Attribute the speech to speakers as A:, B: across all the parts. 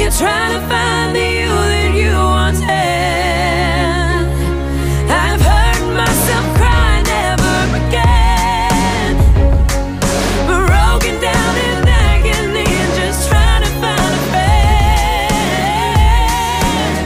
A: you're trying to find the you that you once had. I've heard myself cry never again, broken down in agony and just trying to find a friend.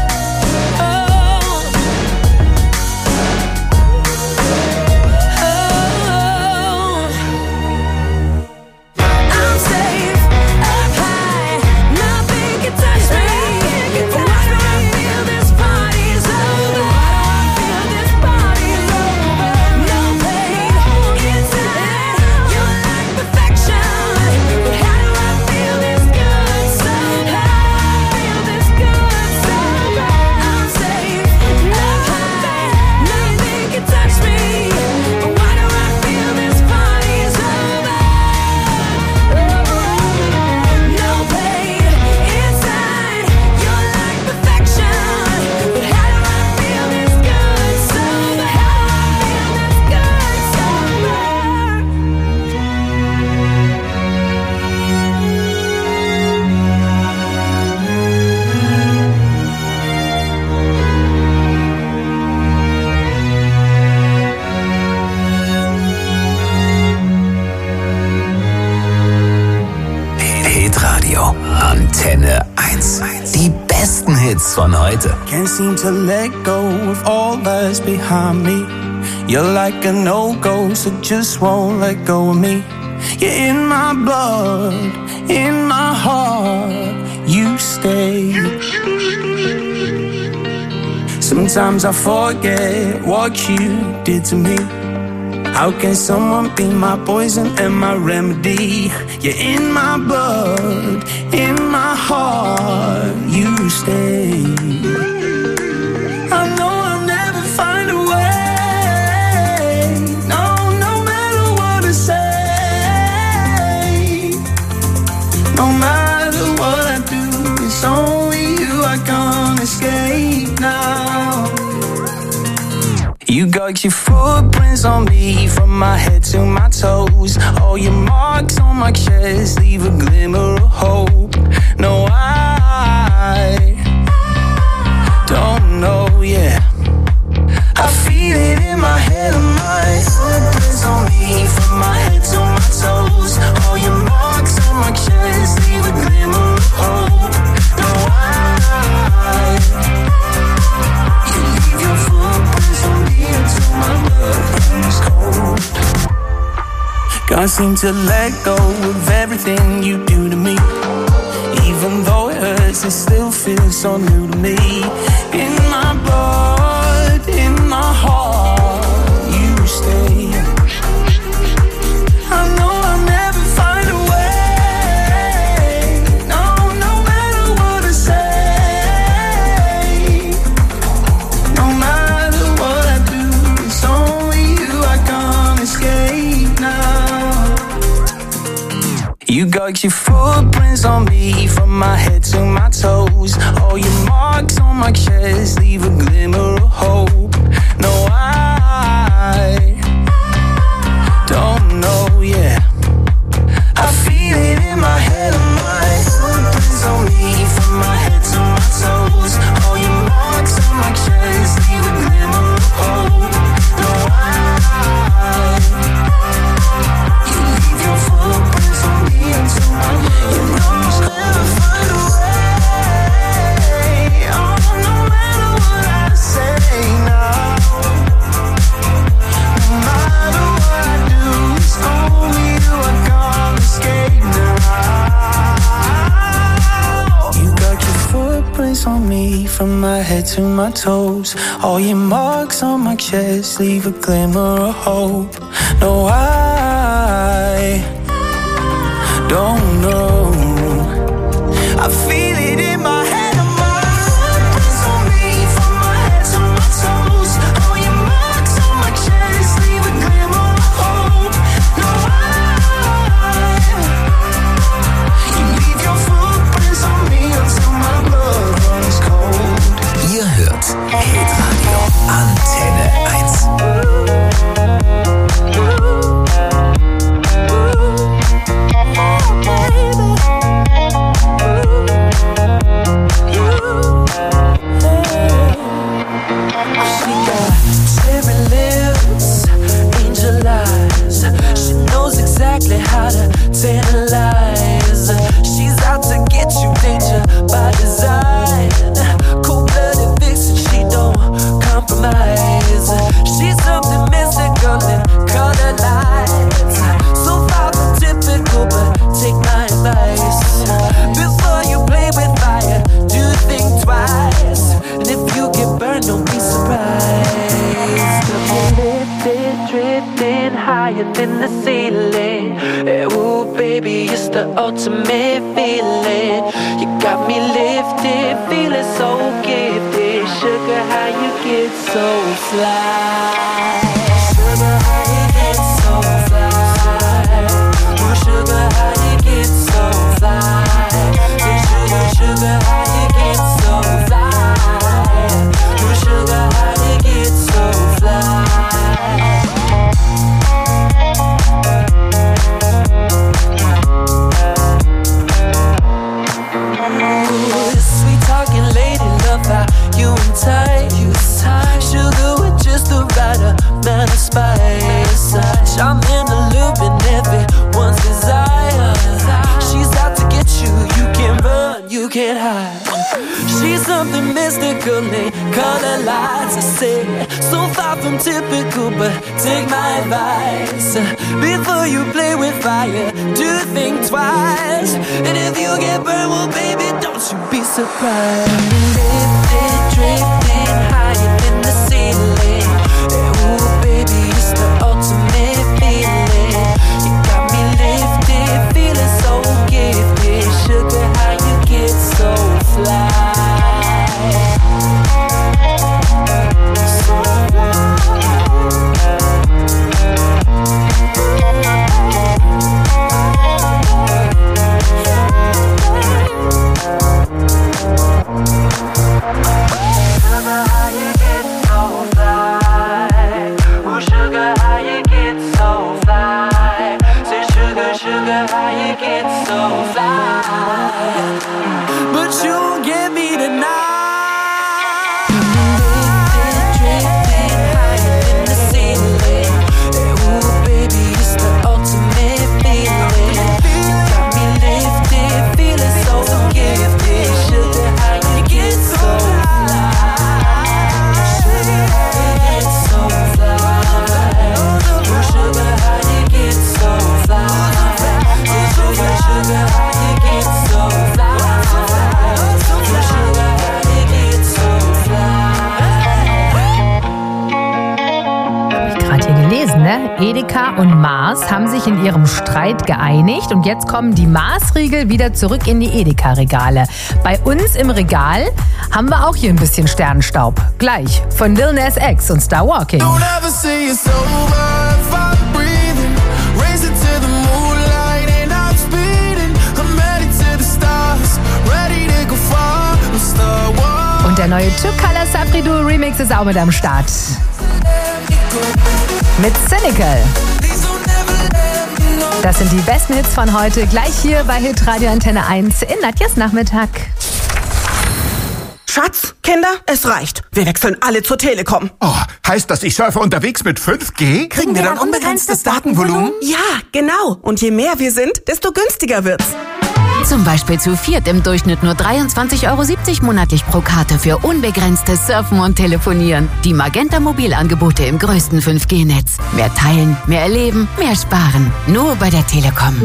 A: I'm safe up high, nothing can touch me. Why do I feel this party's over? Feel this party's over. No pain inside, you're like perfection. But how do I feel this good somehow? Feel this good somehow. I'm safe up high, nothing can touch me. But why do I feel this party's over? No pain inside, you're like perfection. But how do I feel this good somehow? Feel this good somehow.
B: Hitradio Antenne 1. Die besten Hits von heute.
C: Can't seem to let go of all that's behind me. You're like a no-go, so just won't let go of me. You're in my blood, in my heart, you stay. Sometimes I forget what you did to me. How can someone be my poison and my remedy? You're in my blood, in my heart, you stay. I know I'll never find a way. No matter what I say. No matter what I do, it's only you I can't escape now. You got your footprints on me from my head to my toes. All your marks on my chest leave a glimmer of hope. No, I don't know, yeah. I feel it in my head and my footprints on me from my head to my toes. All your marks on my chest leave a glimmer of hope. No, you leave your footprints on me until my blood runs cold. Can't seem to let go of everything you do to me. Even though it hurts, it still feels so new to me. In my blood, in my heart, you stay. I know I'll never find a way. No matter what I say. No matter what I do, it's only you I can't escape now. You got your footprints on me from my head to my toes. All your marks on my chest leave a glimmer of hope. No, I don't know, yeah. I feel it in my head and my footprints on me from my head to my toes. All your marks on my chest leave a glimmer of hope. No, you leave your footprints on me until my blood runs cold. Never find a way. Oh, no matter what I say now. No matter what I do, it's only you I can't escape now. You got your footprints on me from my head to my toes. All your marks on my chest leave a glimmer of hope. No, I don't know. I feel it in my head and my footprints on me from my head to my toes. All your marks on my chest leave a glimmer of hope. No, you leave your footprints on me until my blood runs cold.
B: Ihr hört Hitradio Antenne 1.
A: Baby.
C: ultimate feeling. You got me lifted, feeling so gifted. Sugar, how you get so fly? Sugar, how you get so fly? Oh, sugar, how you get so fly? Sugar, sugar, how you get so fly? Oh, sugar, how you get so fly? Sweet talking lady, love how you entice. Sugar with just the right amount of spice. I'm in the loop and everyone's desire. She's out to get you, you can't run, you can't hide. She's something mystical, they color lights. I say, so far from typical, but take my advice. Before you play with fire, do think twice. And if you get burned, well baby, don't you be surprised. Lifted, drifting higher than the ceiling. Ooh baby, it's the ultimate feeling. You got me lifted, feeling so gifted. Sugar, how you get so fly? But you won't get me tonight. Drifting higher than the ceiling. Ooh, baby, it's the ultimate feeling. You got me lifted, feeling so gifted. Sugar, how you get so fly? Sugar, how you get so fly? Oh, sugar, how you get so fly? Sugar, sugar, how you get so fly?
D: Gelesen, ne? Edeka und Mars haben sich in ihrem Streit geeinigt und jetzt kommen die Mars-Riegel wieder zurück in die Edeka-Regale. Bei uns im Regal haben wir auch hier ein bisschen Sternenstaub. Gleich von Lil Nas X und Star Walking.
E: Don't ever say it's over if I'm breathing. Race it to the moonlight and I'm speeding. I'm headed to the stars, ready to go far. I'm Star Wars.
D: Und der neue Two Color Sapri Duo Remix ist auch mit am Start. Mit Cynical. Das sind die besten Hits von heute, gleich hier bei Hitradio Antenne 1 in Nadjas Nachmittag.
F: Schatz, Kinder, es reicht. Wir wechseln alle zur Telekom.
G: Oh, heißt das, ich surfe unterwegs mit 5G?
F: Kriegen wir dann unbegrenztes Datenvolumen? Ja, genau. Und je mehr wir sind, desto günstiger wird's.
H: Zum Beispiel zu viert im Durchschnitt nur 23,70 € monatlich pro Karte für unbegrenztes Surfen und Telefonieren. Die Magenta Mobilangebote im größten 5G-Netz. Mehr teilen, mehr erleben, mehr sparen. Nur bei der Telekom.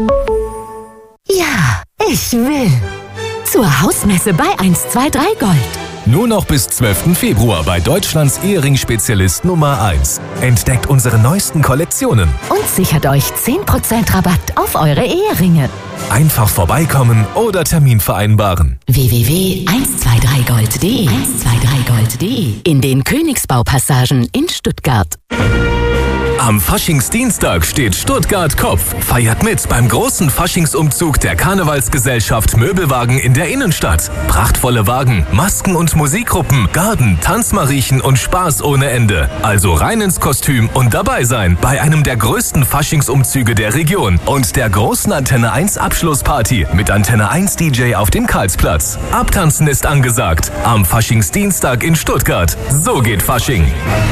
H: Ja, ich will. Zur Hausmesse bei 123 Gold.
I: Nur noch bis 12. Februar bei Deutschlands Ehering-Spezialist Nummer 1. Entdeckt unsere neuesten Kollektionen.
H: Und sichert euch 10% Rabatt auf eure Eheringe.
I: Einfach vorbeikommen oder Termin vereinbaren.
H: www.123gold.de 123gold.de in den Königsbaupassagen in Stuttgart.
I: Am Faschingsdienstag steht Stuttgart Kopf. Feiert mit beim großen Faschingsumzug der Karnevalsgesellschaft Möbelwagen in der Innenstadt. Prachtvolle Wagen, Masken und Musikgruppen, Garden, Tanzmariechen und Spaß ohne Ende. Also rein ins Kostüm und dabei sein bei einem der größten Faschingsumzüge der Region und der großen Antenne 1 Abschlussparty mit Antenne 1 DJ auf dem Karlsplatz. Abtanzen ist angesagt. Am Faschingsdienstag in Stuttgart. So geht Fasching.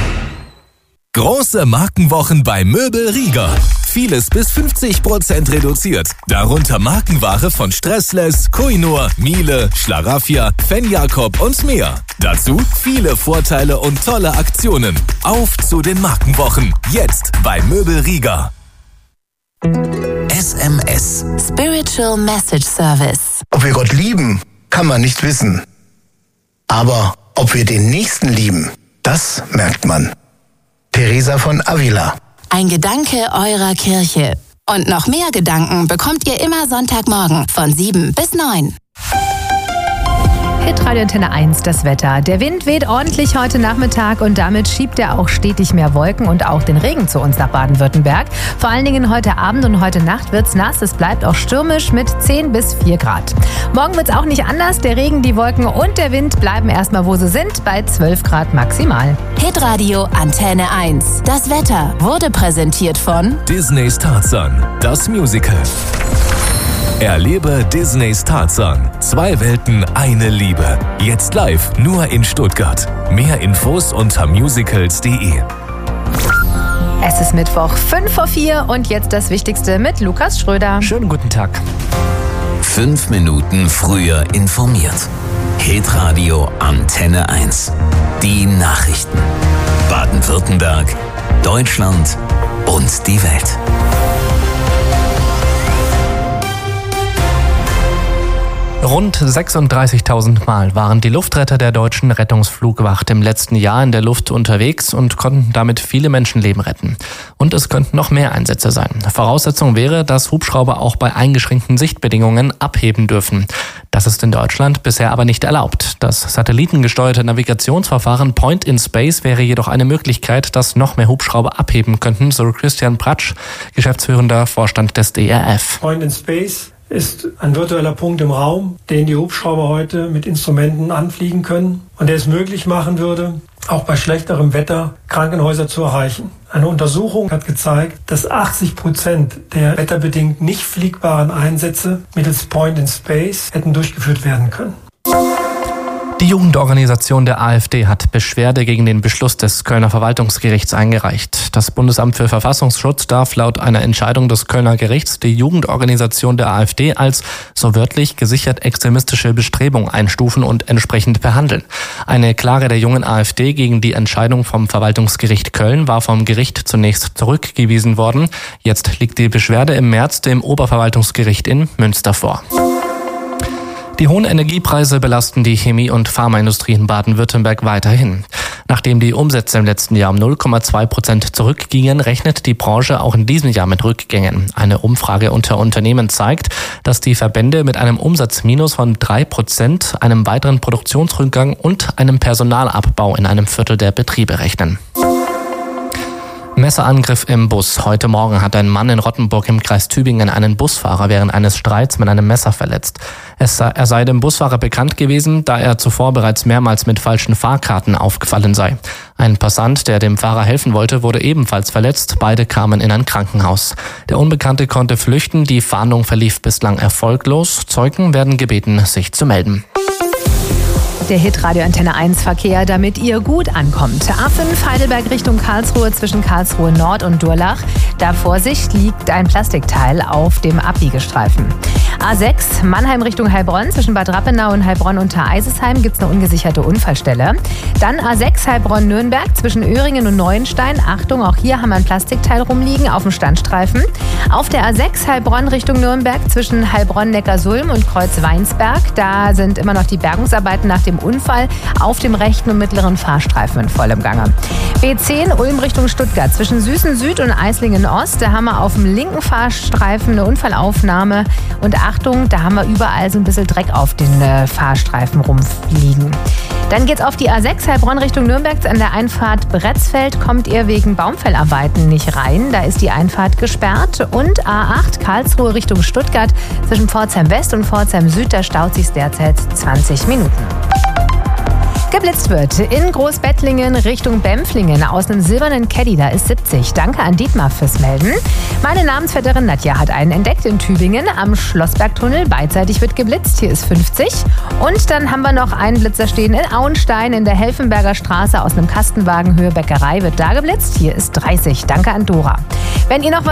I: Große Markenwochen bei Möbel Rieger. Vieles bis 50% reduziert. Darunter Markenware von Stressless, Koinur, Miele, Schlaraffia, Fenjakob und mehr. Dazu viele Vorteile und tolle Aktionen. Auf zu den Markenwochen. Jetzt bei Möbel Rieger.
B: SMS.
H: Spiritual Message Service.
J: Ob wir Gott lieben, kann man nicht wissen. Aber ob wir den Nächsten lieben, das merkt man. Teresa von Avila.
H: Ein Gedanke eurer Kirche. Und noch mehr Gedanken bekommt ihr immer Sonntagmorgen von 7 bis 9.
D: Hitradio Antenne 1, das Wetter. Der Wind weht ordentlich heute Nachmittag und damit schiebt er auch stetig mehr Wolken und auch den Regen zu uns nach Baden-Württemberg. Vor allen Dingen heute Abend und heute Nacht wird's nass. Es bleibt auch stürmisch mit 10 bis 4 Grad. Morgen wird's auch nicht anders. Der Regen, die Wolken und der Wind bleiben erstmal, wo sie sind, bei 12 Grad maximal.
H: Hitradio Antenne 1. Das Wetter wurde präsentiert von
I: Disneys Tarzan, das Musical. Erlebe Disneys Tarzan. 2 Welten, eine Liebe. Jetzt live nur in Stuttgart. Mehr Infos unter musicals.de.
D: Es ist Mittwoch, 3:55 und jetzt das Wichtigste mit Lukas Schröder.
K: Schönen guten Tag.
B: 5 Minuten früher informiert. Hitradio Antenne 1. Die Nachrichten. Baden-Württemberg, Deutschland und die Welt.
K: Rund 36.000 Mal waren die Luftretter der deutschen Rettungsflugwacht im letzten Jahr in der Luft unterwegs und konnten damit viele Menschenleben retten. Und es könnten noch mehr Einsätze sein. Voraussetzung wäre, dass Hubschrauber auch bei eingeschränkten Sichtbedingungen abheben dürfen. Das ist in Deutschland bisher aber nicht erlaubt. Das satellitengesteuerte Navigationsverfahren Point in Space wäre jedoch eine Möglichkeit, dass noch mehr Hubschrauber abheben könnten, so Christian Pratsch, geschäftsführender Vorstand des DRF.
L: Point in Space ist ein virtueller Punkt im Raum, den die Hubschrauber heute mit Instrumenten anfliegen können und der es möglich machen würde, auch bei schlechterem Wetter Krankenhäuser zu erreichen. Eine Untersuchung hat gezeigt, dass 80% der wetterbedingt nicht fliegbaren Einsätze mittels Point in Space hätten durchgeführt werden können.
K: Die Jugendorganisation der AfD hat Beschwerde gegen den Beschluss des Kölner Verwaltungsgerichts eingereicht. Das Bundesamt für Verfassungsschutz darf laut einer Entscheidung des Kölner Gerichts die Jugendorganisation der AfD als, so wörtlich, gesichert extremistische Bestrebung einstufen und entsprechend behandeln. Eine Klage der jungen AfD gegen die Entscheidung vom Verwaltungsgericht Köln war vom Gericht zunächst zurückgewiesen worden. Jetzt liegt die Beschwerde im März dem Oberverwaltungsgericht in Münster vor. Die hohen Energiepreise belasten die Chemie- und Pharmaindustrie in Baden-Württemberg weiterhin. Nachdem die Umsätze im letzten Jahr um 0,2% zurückgingen, rechnet die Branche auch in diesem Jahr mit Rückgängen. Eine Umfrage unter Unternehmen zeigt, dass die Verbände mit einem Umsatzminus von 3%, einem weiteren Produktionsrückgang und einem Personalabbau in einem Viertel der Betriebe rechnen. Messerangriff im Bus. Heute Morgen hat ein Mann in Rottenburg im Kreis Tübingen einen Busfahrer während eines Streits mit einem Messer verletzt. Er sei dem Busfahrer bekannt gewesen, da er zuvor bereits mehrmals mit falschen Fahrkarten aufgefallen sei. Ein Passant, der dem Fahrer helfen wollte, wurde ebenfalls verletzt. Beide kamen in ein Krankenhaus. Der Unbekannte konnte flüchten. Die Fahndung verlief bislang erfolglos. Zeugen werden gebeten, sich zu melden.
D: Der Hitradio Antenne 1 Verkehr, damit ihr gut ankommt. A5 Heidelberg Richtung Karlsruhe zwischen Karlsruhe Nord und Durlach. Da Vorsicht, liegt ein Plastikteil auf dem Abbiegestreifen. A6 Mannheim Richtung Heilbronn zwischen Bad Rappenau und Heilbronn unter Eisesheim gibt es eine ungesicherte Unfallstelle. Dann A6 Heilbronn-Nürnberg zwischen Öhringen und Neuenstein. Achtung, auch hier haben wir ein Plastikteil rumliegen auf dem Standstreifen. Auf der A6 Heilbronn Richtung Nürnberg zwischen Heilbronn-Neckarsulm und Kreuz-Weinsberg. Da sind immer noch die Bergungsarbeiten nach dem Unfall auf dem rechten und mittleren Fahrstreifen in vollem Gange. B10 Ulm Richtung Stuttgart zwischen Süßen Süd und Eislingen Ost. Da haben wir auf dem linken Fahrstreifen eine Unfallaufnahme. Und Achtung, da haben wir überall so ein bisschen Dreck auf den Fahrstreifen rumliegen. Dann geht's auf die A6 Heilbronn Richtung Nürnberg. An der Einfahrt Bretzfeld kommt ihr wegen Baumfellarbeiten nicht rein. Da ist die Einfahrt gesperrt. Und A8 Karlsruhe Richtung Stuttgart zwischen Pforzheim West und Pforzheim Süd. Da staut sich derzeit 20 Minuten. Geblitzt wird in Großbettlingen Richtung Bempflingen aus einem silbernen Caddy, da ist 70. Danke an Dietmar fürs Melden. Meine Namensvetterin Nadja hat einen entdeckt in Tübingen am Schlossbergtunnel. Beidseitig wird geblitzt, hier ist 50. Und dann haben wir noch einen Blitzer stehen in Auenstein in der Helfenberger Straße aus einem Kastenwagen Höhe Bäckerei wird da geblitzt, hier ist 30. Danke an Dora. Wenn ihr noch was